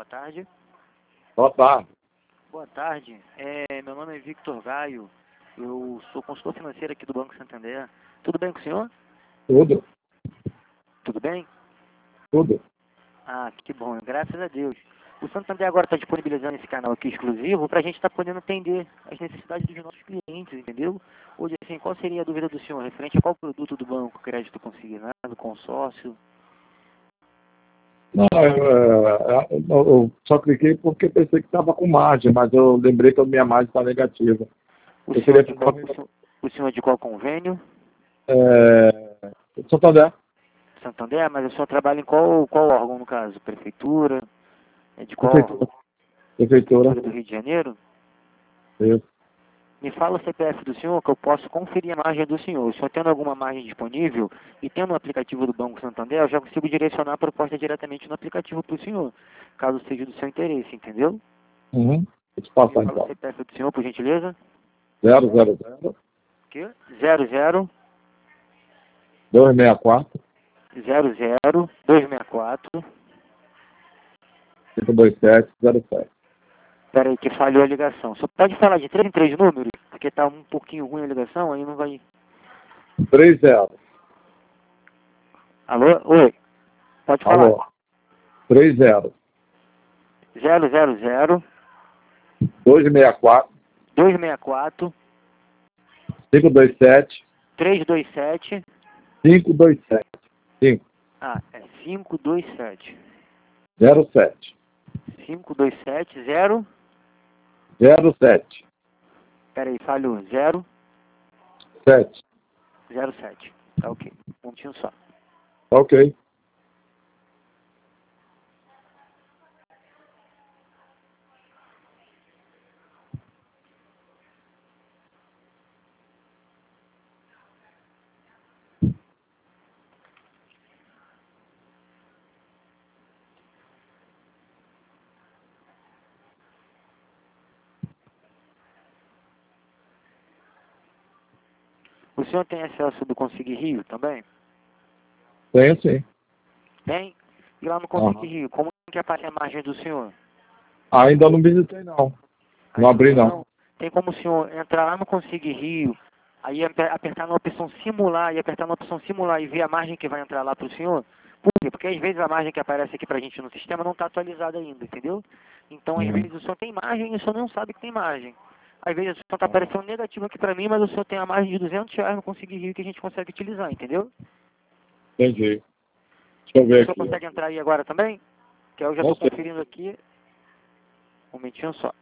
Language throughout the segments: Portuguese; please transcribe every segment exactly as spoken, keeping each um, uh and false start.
boa tarde. Boa tarde. Boa tarde. É, meu nome é Victor Gaio. Eu sou consultor financeiro aqui do Banco Santander. Tudo bem com o senhor? Tudo, Tudo bem? tudo. Ah, que bom. Graças a Deus. O Santander agora está disponibilizando esse canal aqui exclusivo para a gente estar tá podendo atender as necessidades dos nossos clientes, entendeu? Hoje, assim, qual seria a dúvida do senhor referente a qual produto do banco, crédito consignado, consórcio? Não, eu, eu- eu só cliquei porque pensei que estava com margem, mas eu lembrei que a minha margem está negativa. O Eu senhor, queria de qual, o, senhor, o senhor é de qual convênio? é, Santander, Santander, mas o senhor trabalha em qual, qual órgão, no caso? Prefeitura? É de qual prefeitura, órgão? prefeitura, Prefeitura do Rio de Janeiro? isso. Me fala o C P F do senhor que eu posso conferir a margem do senhor. O senhor tendo alguma margem disponível e tendo o aplicativo do Banco Santander, eu já consigo direcionar a proposta diretamente no aplicativo para o senhor, caso seja do seu interesse, entendeu? Uhum. Vou te Me passar fala o então. C P F do senhor, por gentileza. zero zero zero, Que? zero zero dois seis quatro, zero zero dois seis quatro. cinco dois sete, zero sete. Espera aí que falhou a ligação. Só pode falar de três em três números? Porque está um pouquinho ruim a ligação, aí não vai... três zero. Alô? Oi? Pode falar. Alô. três zero. zero zero zero dois seis quatro, dois seis quatro cinco dois sete, três dois sete. cinco dois sete. cinco. Ah, é cinco dois sete. zero sete. cinco dois sete zero. zero sete. Peraí, falhou. zero sete. zero sete. Tá ok. Um minutinho só. Ok. O senhor tem acesso do Consig Rio também? Tenho sim. Tem? E lá no Consig Aham. Rio, como que aparece a margem do senhor? Ainda não visitei não. Não Ainda abri não, não. não. Tem como o senhor entrar lá no Consig Rio, aí ape- apertar na opção simular, e apertar na opção simular e ver a margem que vai entrar lá para o senhor? Por quê? Porque às vezes a margem que aparece aqui para a gente no sistema não está atualizada ainda, entendeu? Então às Hum. vezes o senhor tem margem e o senhor não sabe que tem margem. Às vezes o senhor está aparecendo negativo aqui para mim, mas o senhor tem a margem de duzentos reais no Consig Rio que a gente consegue utilizar, entendeu? Entendi. Deixa eu O ver senhor aqui. consegue entrar aí agora também? Que eu já Não estou sei. conferindo aqui. Um momentinho só.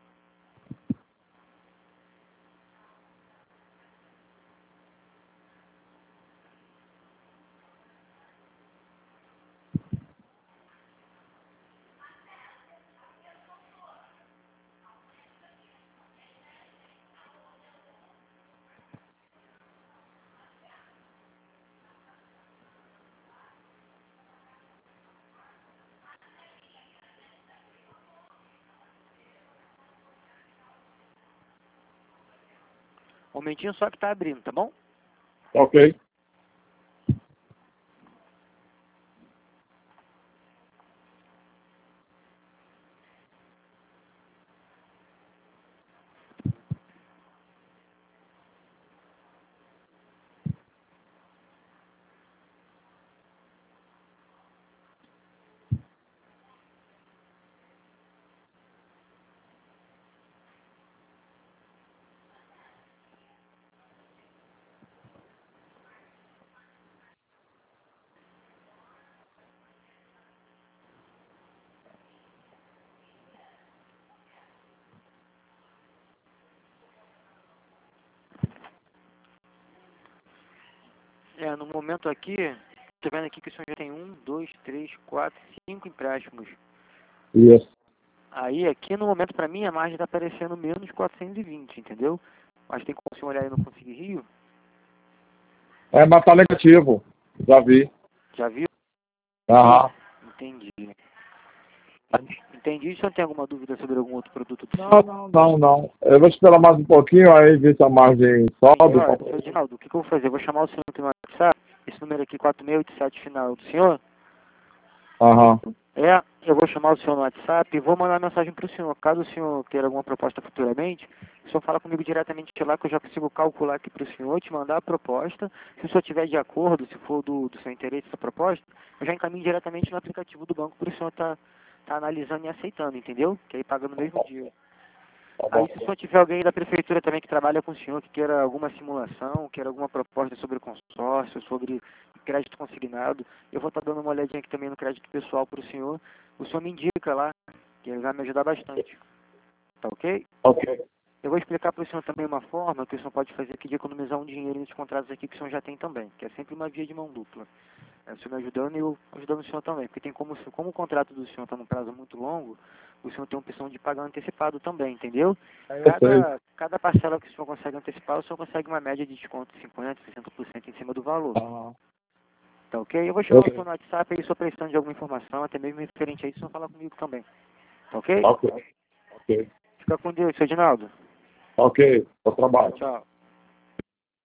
Um momentinho só que está abrindo, tá bom? Ok. É, no momento aqui, estou vendo aqui que o senhor já tem um, dois, três, quatro, cinco empréstimos. Isso. Aí aqui no momento para mim a margem está aparecendo menos quatrocentos e vinte, entendeu? Mas tem como o senhor olhar aí no Consig Rio? É, mas tá negativo. Já vi. Já viu? Aham. Entendi. Entendi. O senhor tem alguma dúvida sobre algum outro produto do Não, senhor? não, não, não. Eu vou esperar mais um pouquinho, aí ver se a margem sobe. Olha, senhor Edinaldo, o que, que eu vou fazer? Eu vou chamar o senhor aqui no WhatsApp. Esse número aqui, quatro seis oito sete final, é o do senhor? Aham. É. Eu vou chamar o senhor no WhatsApp e vou mandar mensagem para o senhor. Caso o senhor queira alguma proposta futuramente, o senhor fala comigo diretamente lá que eu já consigo calcular aqui para o senhor, te mandar a proposta. Se o senhor estiver de acordo, se for do, do seu interesse essa proposta, eu já encaminho diretamente no aplicativo do banco para o senhor estar tá, tá analisando e aceitando, entendeu? Que aí paga no mesmo dia. Tá Aí bom. se o senhor tiver alguém da prefeitura também que trabalha com o senhor, que queira alguma simulação, queira alguma proposta sobre consórcio, sobre crédito consignado, eu vou estar dando uma olhadinha aqui também no crédito pessoal para o senhor. O senhor me indica lá, que ele vai me ajudar bastante. Tá ok? Ok. Eu vou explicar para o senhor também uma forma que o senhor pode fazer aqui de economizar um dinheiro nesses contratos aqui que o senhor já tem também, que é sempre uma via de mão dupla. É o senhor me ajudando e eu ajudando o senhor também, porque tem como, como o contrato do senhor está num prazo muito longo, o senhor tem a opção de pagar antecipado também, entendeu? Cada, cada parcela que o senhor consegue antecipar, o senhor consegue uma média de desconto de cinquenta por cento, sessenta por cento em cima do valor. Ah, Tá ok? Eu vou chamar ok. o senhor no WhatsApp e se eu precisando de alguma informação, até mesmo referente a isso, o senhor fala comigo também. Tá ok? Ok. Ok. Fica com Deus, seu Edinaldo. Ok. Bom trabalho. Tchau.